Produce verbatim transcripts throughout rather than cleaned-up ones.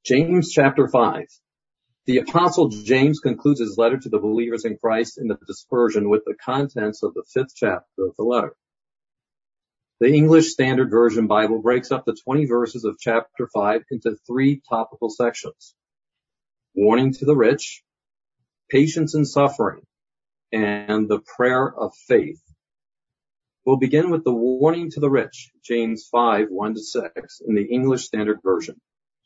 James chapter five. The Apostle James concludes his letter to the believers in Christ in the dispersion with the contents of the fifth chapter of the letter. The English Standard Version Bible breaks up the twenty verses of chapter five into three topical sections: warning to the rich, patience in suffering, and the prayer of faith. We'll begin with the warning to the rich, James five, one to six, in the English Standard Version.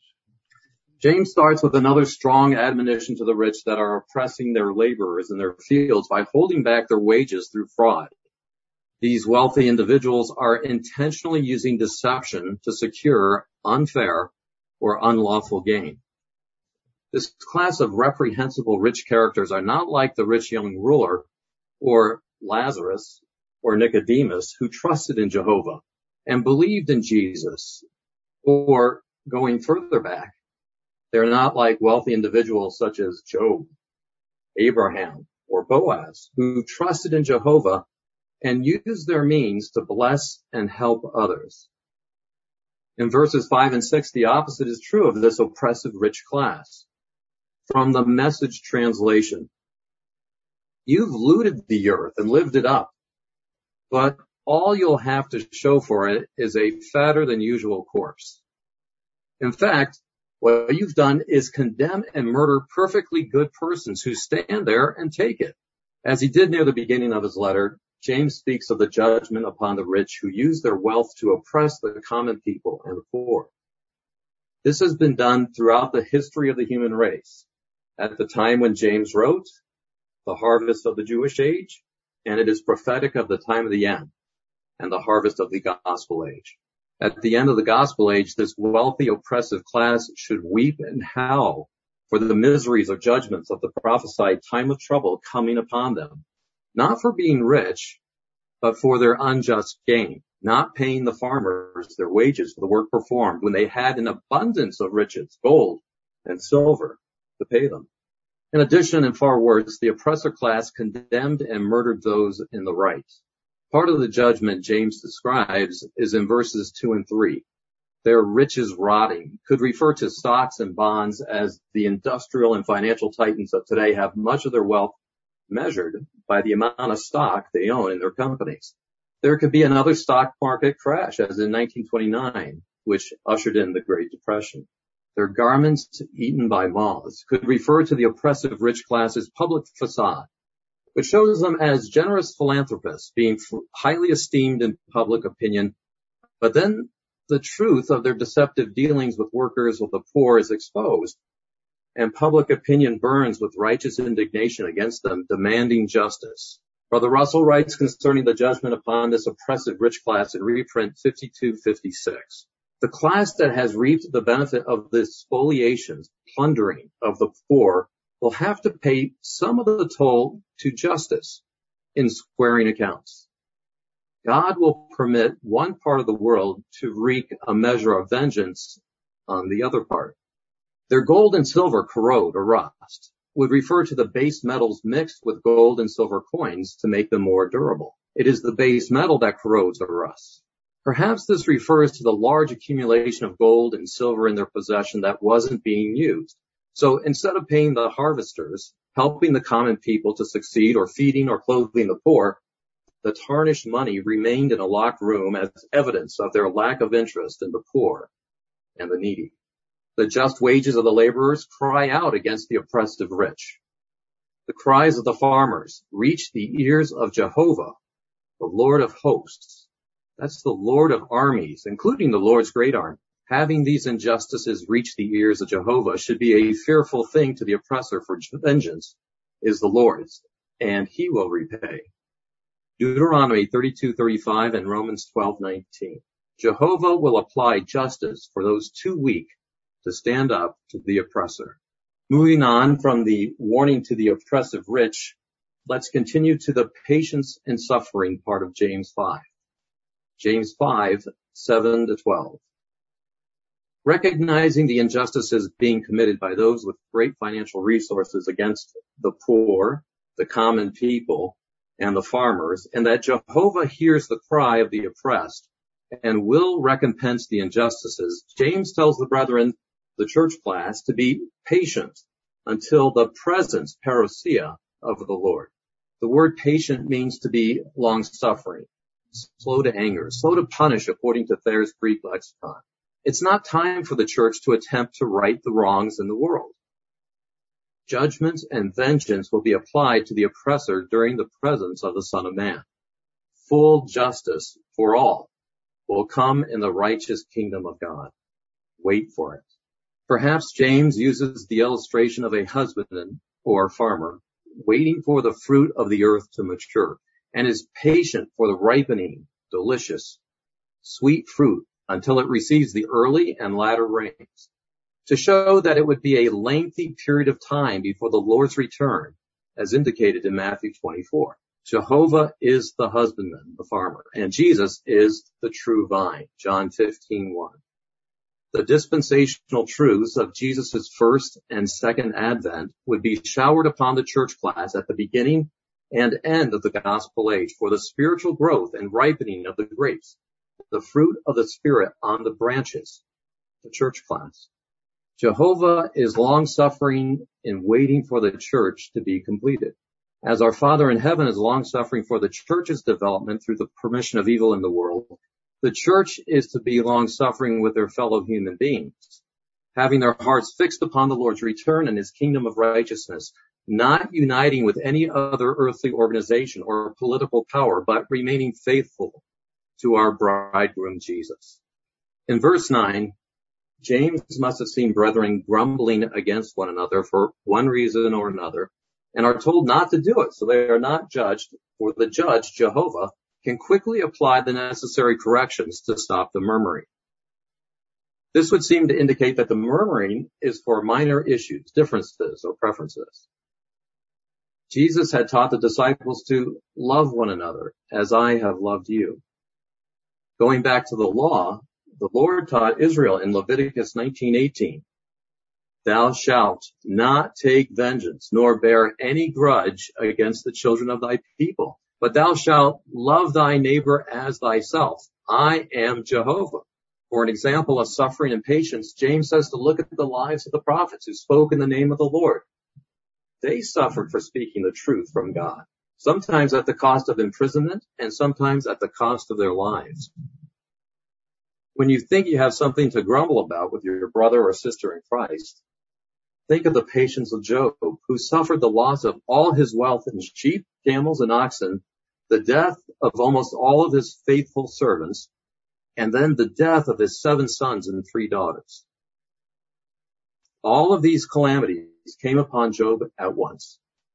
James starts with another strong admonition to the rich that are oppressing their laborers in their fields by holding back their wages through fraud. These wealthy individuals are intentionally using deception to secure unfair or unlawful gain. This class of reprehensible rich characters are not like the rich young ruler or Lazarus or Nicodemus, who trusted in Jehovah and believed in Jesus. Or going further back, they're not like wealthy individuals such as Job, Abraham, or Boaz, who trusted in Jehovah and used their means to bless and help others. In verses five and six, the opposite is true of this oppressive rich class. From the Message translation, you've looted the earth and lived it up, but all you'll have to show for it is a fatter than usual corpse. In fact, what you've done is condemn and murder perfectly good persons who stand there and take it. As he did near the beginning of his letter, James speaks of the judgment upon the rich who use their wealth to oppress the common people and the poor. This has been done throughout the history of the human race. At the time when James wrote, the harvest of the Jewish age, and it is prophetic of the time of the end and the harvest of the gospel age. At the end of the gospel age, this wealthy, oppressive class should weep and howl for the miseries or judgments of the prophesied time of trouble coming upon them, not for being rich, but for their unjust gain, not paying the farmers their wages for the work performed when they had an abundance of riches, gold and silver, to pay them. In addition, and far worse, the oppressor class condemned and murdered those in the right. Part of the judgment James describes is in verses two and three. Their riches rotting could refer to stocks and bonds, as the industrial and financial titans of today have much of their wealth measured by the amount of stock they own in their companies. There could be another stock market crash, as in nineteen twenty-nine, which ushered in the Great Depression. Their garments eaten by moths could refer to the oppressive rich class's public facade, which shows them as generous philanthropists, being highly esteemed in public opinion. But then the truth of their deceptive dealings with workers of the poor is exposed, and public opinion burns with righteous indignation against them, demanding justice. Brother Russell writes concerning the judgment upon this oppressive rich class in reprint fifty-two fifty-six. The class that has reaped the benefit of the spoliations, plundering of the poor, will have to pay some of the toll to justice in squaring accounts. God will permit one part of the world to wreak a measure of vengeance on the other part. Their gold and silver corrode or rust would refer to the base metals mixed with gold and silver coins to make them more durable. It is the base metal that corrodes or rusts. Perhaps this refers to the large accumulation of gold and silver in their possession that wasn't being used. So instead of paying the harvesters, helping the common people to succeed, or feeding or clothing the poor, the tarnished money remained in a locked room as evidence of their lack of interest in the poor and the needy. The just wages of the laborers cry out against the oppressive rich. The cries of the farmers reach the ears of Jehovah, the Lord of hosts. That's the Lord of armies, including the Lord's great army. Having these injustices reach the ears of Jehovah should be a fearful thing to the oppressor, for vengeance is the Lord's, and he will repay. Deuteronomy thirty-two thirty-five and Romans twelve nineteen. Jehovah will apply justice for those too weak to stand up to the oppressor. Moving on from the warning to the oppressive rich, let's continue to the patience and suffering part of James five. James five, seven to twelve. Recognizing the injustices being committed by those with great financial resources against the poor, the common people, and the farmers, and that Jehovah hears the cry of the oppressed and will recompense the injustices, James tells the brethren the church class, to be patient until the presence, parousia, of the Lord. The word patient means to be long-suffering, slow to anger, slow to punish, according to Thayer's Greek lexicon. It's not time for the church to attempt to right the wrongs in the world. Judgment and vengeance will be applied to the oppressor during the presence of the Son of Man. Full justice for all will come in the righteous kingdom of God. Wait for it. Perhaps James uses the illustration of a husbandman or farmer waiting for the fruit of the earth to mature and is patient for the ripening, delicious, sweet fruit until it receives the early and latter rains, to show that it would be a lengthy period of time before the Lord's return, as indicated in Matthew twenty-four. Jehovah is the husbandman, the farmer, and Jesus is the true vine, John fifteen one. The dispensational truths of Jesus' first and second advent would be showered upon the church class at the beginning and end of the gospel age for the spiritual growth and ripening of the grapes, the fruit of the Spirit on the branches, the church class. Jehovah is long-suffering in waiting for the church to be completed, as our Father in heaven is long-suffering for the church's development through the permission of evil in the world. The church is to be long-suffering with their fellow human beings, having their hearts fixed upon the Lord's return and his kingdom of righteousness, not uniting with any other earthly organization or political power, but remaining faithful to our bridegroom Jesus. In verse nine, James must have seen brethren grumbling against one another for one reason or another, and are told not to do it, so they are not judged, for the judge, Jehovah, can quickly apply the necessary corrections to stop the murmuring. This would seem to indicate that the murmuring is for minor issues, differences, or preferences. Jesus had taught the disciples to love one another as I have loved you. Going back to the law, the Lord taught Israel in Leviticus nineteen eighteen, thou shalt not take vengeance, nor bear any grudge against the children of thy people, but thou shalt love thy neighbor as thyself. I am Jehovah. For an example of suffering and patience, James says to look at the lives of the prophets who spoke in the name of the Lord. They suffered for speaking the truth from God, sometimes at the cost of imprisonment and sometimes at the cost of their lives. When you think you have something to grumble about with your brother or sister in Christ, think of the patience of Job, who suffered the loss of all his wealth in sheep, camels, and oxen, the death of almost all of his faithful servants, and then the death of his seven sons and three daughters. All of these calamities came upon Job at once.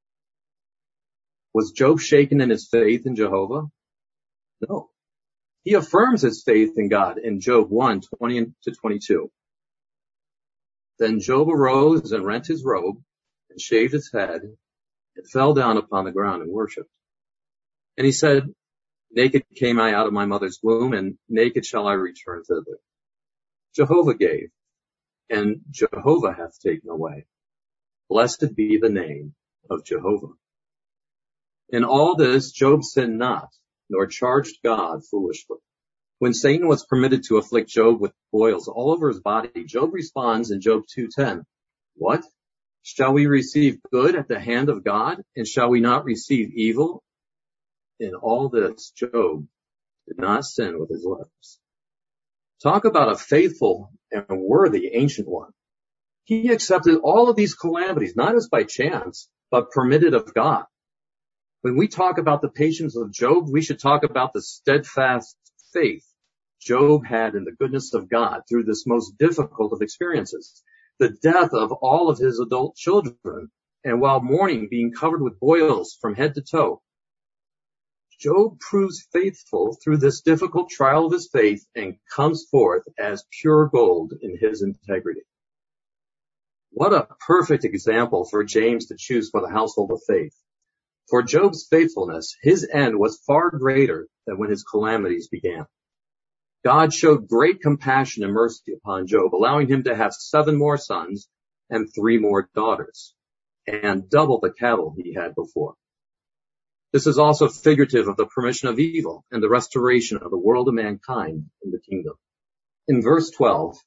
Was Job shaken in his faith in Jehovah? No. He affirms his faith in God in Job one, twenty to twenty-two. Then Job arose and rent his robe and shaved his head and fell down upon the ground and worshipped. And he said, naked came I out of my mother's womb, and naked shall I return thither. Jehovah gave, and Jehovah hath taken away. Blessed be the name of Jehovah. In all this, Job sinned not, nor charged God foolishly. When Satan was permitted to afflict Job with boils all over his body, Job responds in Job two ten, what? Shall we receive good at the hand of God, and shall we not receive evil? In all this, Job did not sin with his lips. Talk about a faithful and worthy ancient one. He accepted all of these calamities, not as by chance, but permitted of God. When we talk about the patience of Job, we should talk about the steadfast faith Job had in the goodness of God through this most difficult of experiences, the death of all of his adult children, and while mourning, being covered with boils from head to toe. Job proves faithful through this difficult trial of his faith and comes forth as pure gold in his integrity. What a perfect example for James to choose for the household of faith. For Job's faithfulness, his end was far greater than when his calamities began. God showed great compassion and mercy upon Job, allowing him to have seven more sons and three more daughters, and double the cattle he had before. This is also figurative of the permission of evil and the restoration of the world of mankind in the kingdom. In verse twelve,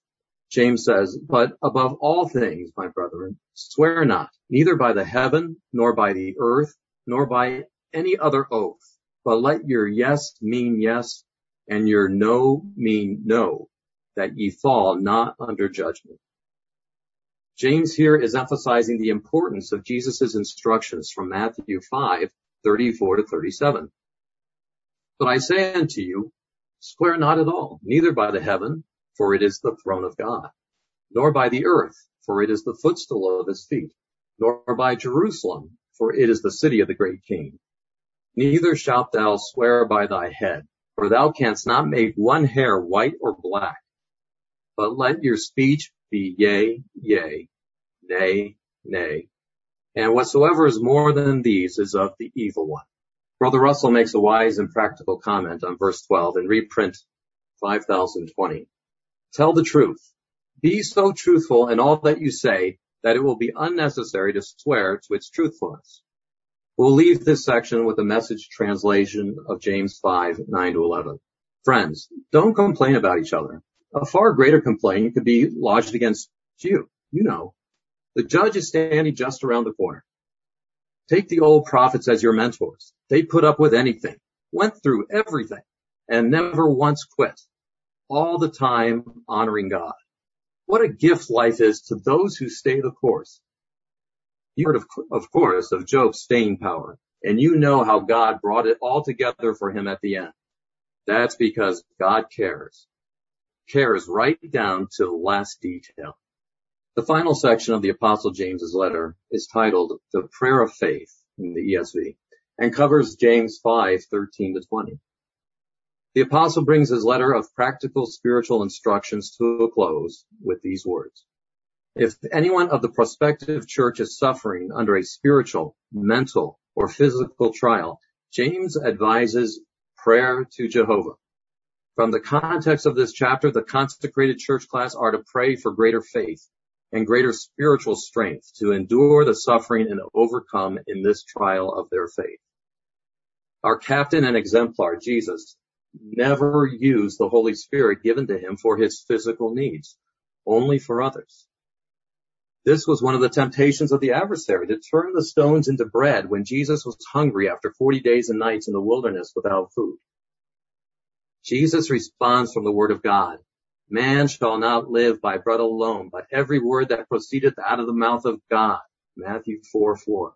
James says, but above all things, my brethren, swear not, neither by the heaven, nor by the earth, nor by any other oath, but let your yes mean yes, and your no mean no, that ye fall not under judgment. James here is emphasizing the importance of Jesus' instructions from Matthew five, thirty-four to thirty-seven. But I say unto you, swear not at all, neither by the heaven, for it is the throne of God, nor by the earth, for it is the footstool of his feet, nor by Jerusalem, for it is the city of the great king. Neither shalt thou swear by thy head, for thou canst not make one hair white or black. But let your speech be yea, yea, nay, nay. And whatsoever is more than these is of the evil one. Brother Russell makes a wise and practical comment on verse twelve in reprint five thousand twenty. Tell the truth. Be so truthful in all that you say that it will be unnecessary to swear to its truthfulness. We'll leave this section with a Message translation of James five, nine to eleven. Friends, don't complain about each other. A far greater complaint could be lodged against you. You know, the judge is standing just around the corner. Take the old prophets as your mentors. They put up with anything, went through everything, and never once quit, all the time honoring God. What a gift life is to those who stay the course. You heard, of, of course, of Job's staying power, and you know how God brought it all together for him at the end. That's because God cares, cares right down to the last detail. The final section of the Apostle James's letter is titled The Prayer of Faith in the E S V and covers James five, thirteen to twenty. The apostle brings his letter of practical spiritual instructions to a close with these words. If anyone of the prospective church is suffering under a spiritual, mental, or physical trial, James advises prayer to Jehovah. From the context of this chapter, the consecrated church class are to pray for greater faith and greater spiritual strength to endure the suffering and overcome in this trial of their faith. Our captain and exemplar, Jesus, never used the Holy Spirit given to him for his physical needs, only for others. This was one of the temptations of the adversary, to turn the stones into bread when Jesus was hungry after forty days and nights in the wilderness without food. Jesus responds from the word of God. Man shall not live by bread alone, but every word that proceedeth out of the mouth of God. Matthew four, four.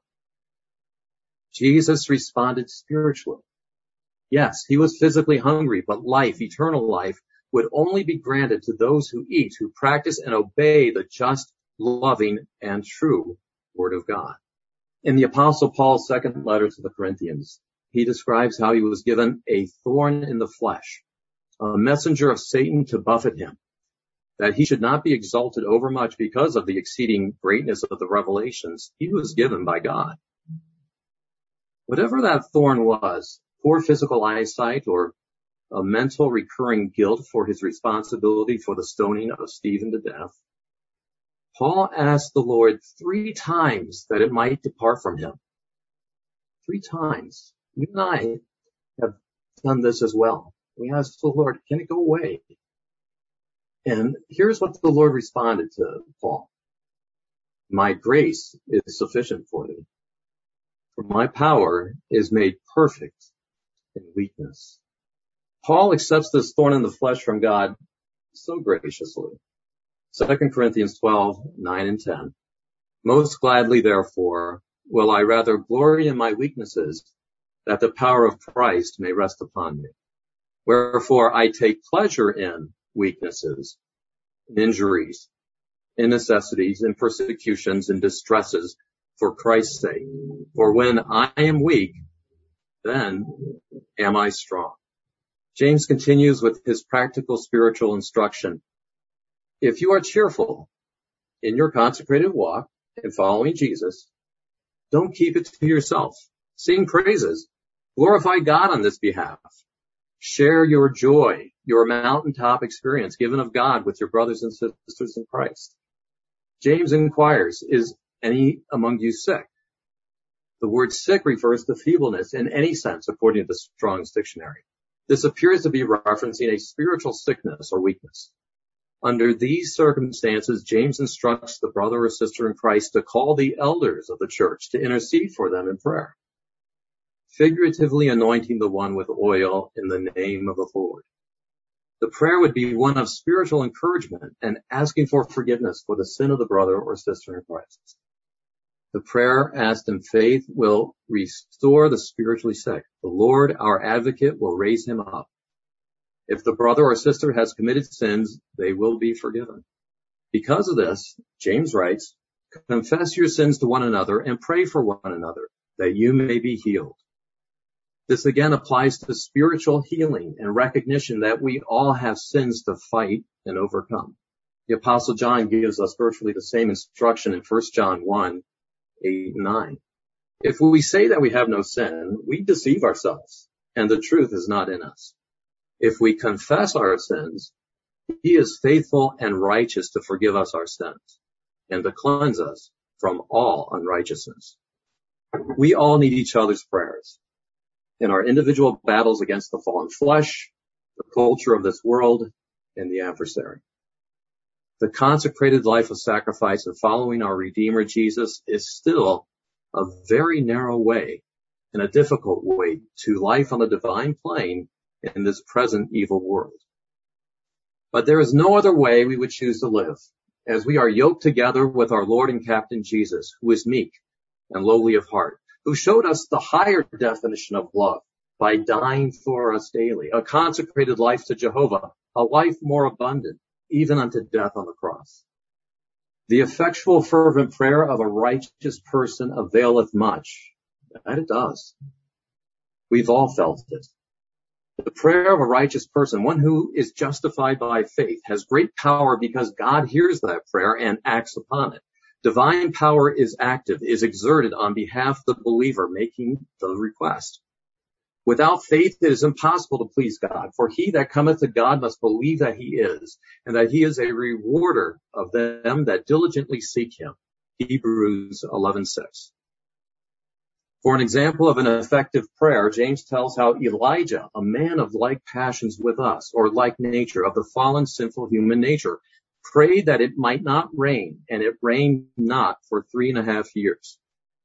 Jesus responded spiritually. Yes, he was physically hungry, but life, eternal life, would only be granted to those who eat, who practice and obey the just, loving, and true word of God. In the Apostle Paul's second letter to the Corinthians, he describes how he was given a thorn in the flesh, a messenger of Satan to buffet him, that he should not be exalted overmuch because of the exceeding greatness of the revelations he was given by God. Whatever that thorn was, poor physical eyesight or a mental recurring guilt for his responsibility for the stoning of Stephen to death, Paul asked the Lord three times that it might depart from him. Three times. You and I have done this as well. We asked the Lord, can it go away? And here's what the Lord responded to Paul. My grace is sufficient for thee, for my power is made perfect in weakness. Paul accepts this thorn in the flesh from God so graciously. Second Corinthians twelve, nine and ten. Most gladly, therefore, will I rather glory in my weaknesses, that the power of Christ may rest upon me. Wherefore I take pleasure in weaknesses, in injuries, in necessities, in persecutions, in distresses, for Christ's sake. For when I am weak, then am I strong. James continues with his practical spiritual instruction. If you are cheerful in your consecrated walk and following Jesus, don't keep it to yourself. Sing praises. Glorify God on this behalf. Share your joy, your mountaintop experience given of God with your brothers and sisters in Christ. James inquires, is any among you sick? The word sick refers to feebleness in any sense, according to the Strong's Dictionary. This appears to be referencing a spiritual sickness or weakness. Under these circumstances, James instructs the brother or sister in Christ to call the elders of the church to intercede for them in prayer, figuratively anointing the one with oil in the name of the Lord. The prayer would be one of spiritual encouragement and asking for forgiveness for the sin of the brother or sister in Christ. The prayer asked in faith will restore the spiritually sick. The Lord, our advocate, will raise him up. If the brother or sister has committed sins, they will be forgiven. Because of this, James writes, confess your sins to one another and pray for one another, that you may be healed. This again applies to spiritual healing and recognition that we all have sins to fight and overcome. The Apostle John gives us virtually the same instruction in First John one, eight, and nine. If we say that we have no sin, we deceive ourselves, and the truth is not in us. If we confess our sins, he is faithful and righteous to forgive us our sins and to cleanse us from all unrighteousness. We all need each other's prayers in our individual battles against the fallen flesh, the culture of this world, and the adversary. The consecrated life of sacrifice and following our Redeemer Jesus is still a very narrow way and a difficult way to life on the divine plane in this present evil world. But there is no other way we would choose to live, as we are yoked together with our Lord and Captain Jesus, who is meek and lowly of heart, who showed us the higher definition of love by dying for us daily, a consecrated life to Jehovah, a life more abundant, even unto death on the cross. The effectual fervent prayer of a righteous person availeth much. That it does. We've all felt it. The prayer of a righteous person, one who is justified by faith, has great power because God hears that prayer and acts upon it. Divine power is active, is exerted on behalf of the believer making the request. Without faith, it is impossible to please God, for he that cometh to God must believe that he is, and that he is a rewarder of them that diligently seek him. Hebrews eleven six. For an example of an effective prayer, James tells how Elijah, a man of like passions with us, or like nature, of the fallen sinful human nature, prayed that it might not rain, and it rained not for three and a half years.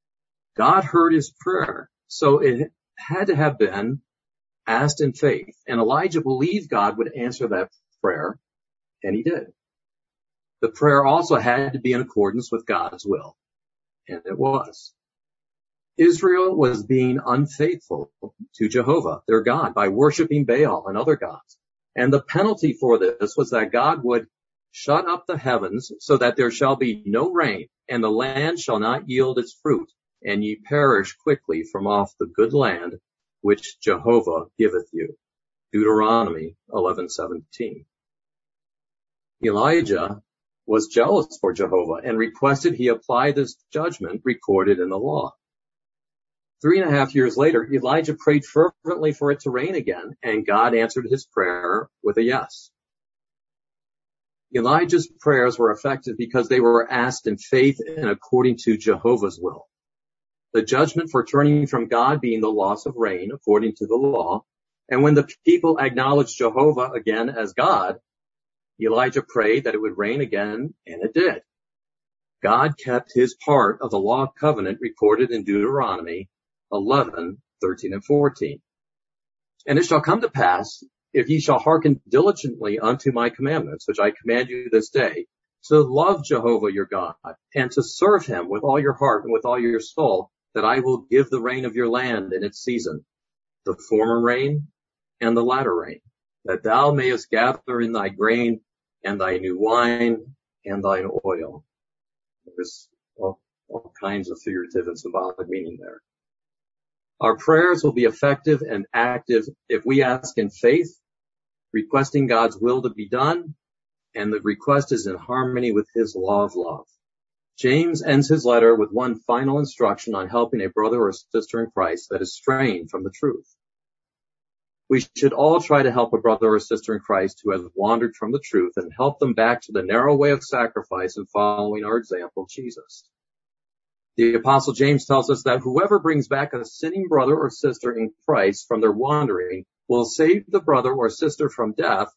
God heard his prayer, so it had to have been asked in faith, and Elijah believed God would answer that prayer, and he did. The prayer also had to be in accordance with God's will, and it was. Israel was being unfaithful to Jehovah, their God, by worshiping Baal and other gods. And the penalty for this was that God would shut up the heavens so that there shall be no rain, and the land shall not yield its fruit, and ye perish quickly from off the good land which Jehovah giveth you. Deuteronomy eleven seventeen. Elijah was jealous for Jehovah and requested he apply this judgment recorded in the law. Three and a half years later, Elijah prayed fervently for it to rain again, and God answered his prayer with a yes. Elijah's prayers were effective because they were asked in faith and according to Jehovah's will. The judgment for turning from God being the loss of rain according to the law, and when the people acknowledged Jehovah again as God, Elijah prayed that it would rain again, and it did. God kept his part of the law covenant recorded in Deuteronomy eleven, thirteen, and fourteen. And it shall come to pass, if ye shall hearken diligently unto my commandments, which I command you this day, to love Jehovah your God, and to serve him with all your heart and with all your soul, that I will give the rain of your land in its season, the former rain and the latter rain, that thou mayest gather in thy grain and thy new wine and thine oil. There's all, all kinds of figurative and symbolic meaning there. Our prayers will be effective and active if we ask in faith, requesting God's will to be done, and the request is in harmony with his law of love. James ends his letter with one final instruction on helping a brother or sister in Christ that is straying from the truth. We should all try to help a brother or sister in Christ who has wandered from the truth and help them back to the narrow way of sacrifice and following our example, Jesus. The Apostle James tells us that whoever brings back a sinning brother or sister in Christ from their wandering will save the brother or sister from death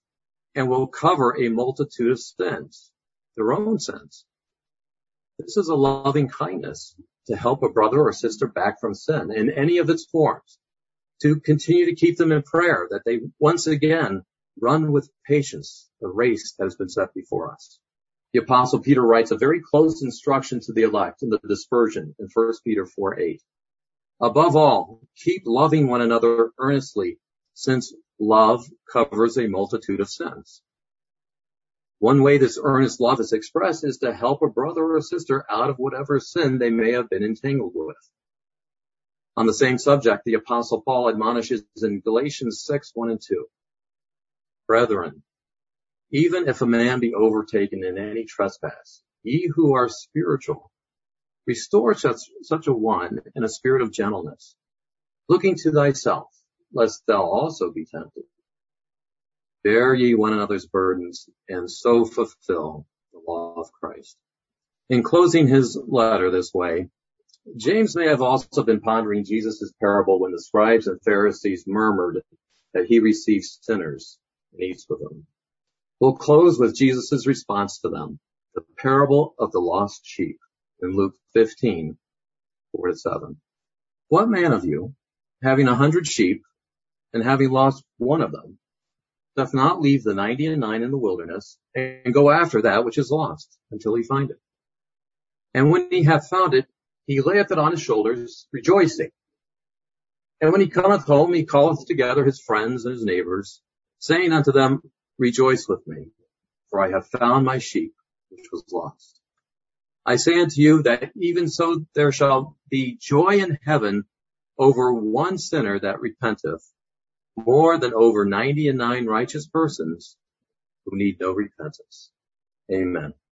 and will cover a multitude of sins, their own sins. This is a loving kindness to help a brother or sister back from sin in any of its forms, to continue to keep them in prayer that they once again run with patience the race that has been set before us. The Apostle Peter writes a very close instruction to the elect in the dispersion in First Peter four eight. Above all, keep loving one another earnestly, since love covers a multitude of sins. One way this earnest love is expressed is to help a brother or sister out of whatever sin they may have been entangled with. On the same subject, the Apostle Paul admonishes in Galatians six one and two. Brethren, even if a man be overtaken in any trespass, ye who are spiritual, restore such, such a one in a spirit of gentleness, looking to thyself, lest thou also be tempted. Bear ye one another's burdens, and so fulfill the law of Christ. In closing his letter this way, James may have also been pondering Jesus' parable when the scribes and Pharisees murmured that he receives sinners and eats with them. We'll close with Jesus' response to them, the parable of the lost sheep in Luke fifteen, four to seven. What man of you, having a hundred sheep, and having lost one of them, doth not leave the ninety and nine in the wilderness, and go after that which is lost, until he find it? And when he hath found it, he layeth it on his shoulders, rejoicing. And when he cometh home, he calleth together his friends and his neighbors, saying unto them, Rejoice with me, for I have found my sheep which was lost. I say unto you that even so there shall be joy in heaven over one sinner that repenteth, more than over ninety and nine righteous persons who need no repentance. Amen.